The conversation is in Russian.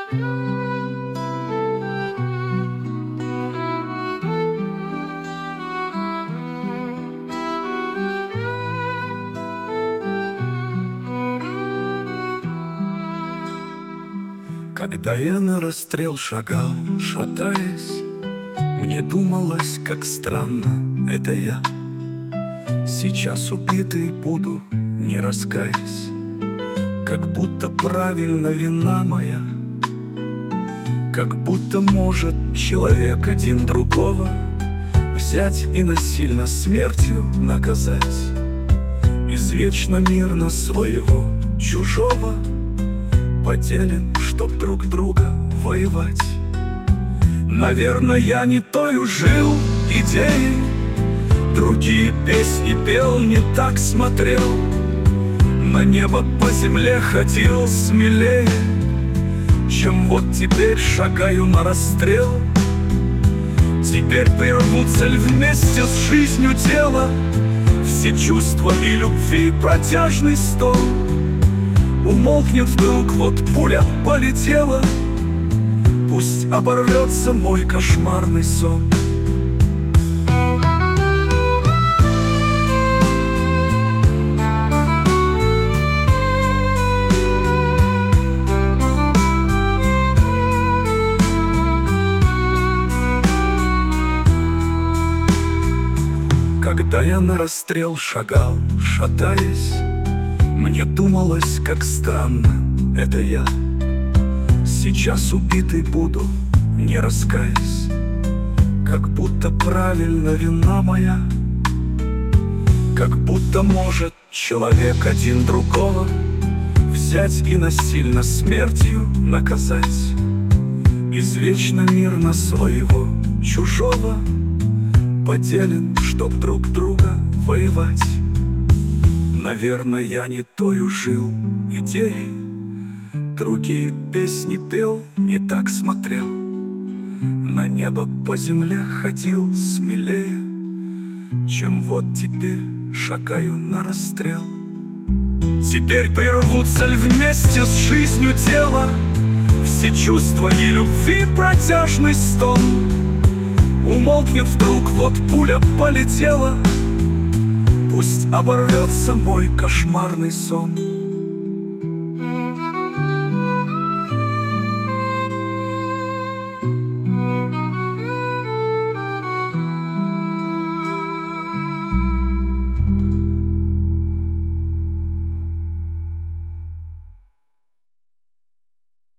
Когда я на расстрел шагал, шатаясь, мне думалось, как странно это я. Сейчас убитый буду, не раскаясь, как будто правильно вина моя. Как будто может человек один другого взять и насильно смертью наказать. Извечно мирно своего чужого поделим, чтоб друг друга воевать. Наверно, я не тою жил идеей, другие песни пел, не так смотрел, на небо по земле ходил смелее, чем вот теперь шагаю на расстрел. Теперь прерву цель вместе с жизнью тела, все чувства и любви протяжный стон. Умолкнет вдруг, вот пуля полетела, пусть оборвется мой кошмарный сон. Когда я на расстрел шагал, шатаясь, мне думалось, как странно это я. Сейчас убитый буду, не раскаясь, как будто правильно вина моя. Как будто может человек один другого взять и насильно смертью наказать. Извечно мирно своего чужого поделим, чтоб друг друга воевать. Наверно, я не тою жил идеей, другие песни пел, не так смотрел, на небо по земле ходил смелее, чем вот теперь шагаю на расстрел. Теперь прерву цель вместе с жизнью тела, все чувства и любви протяжный стон. Умолкнет вдруг, вот пуля полетела, пусть оборвется мой кошмарный сон.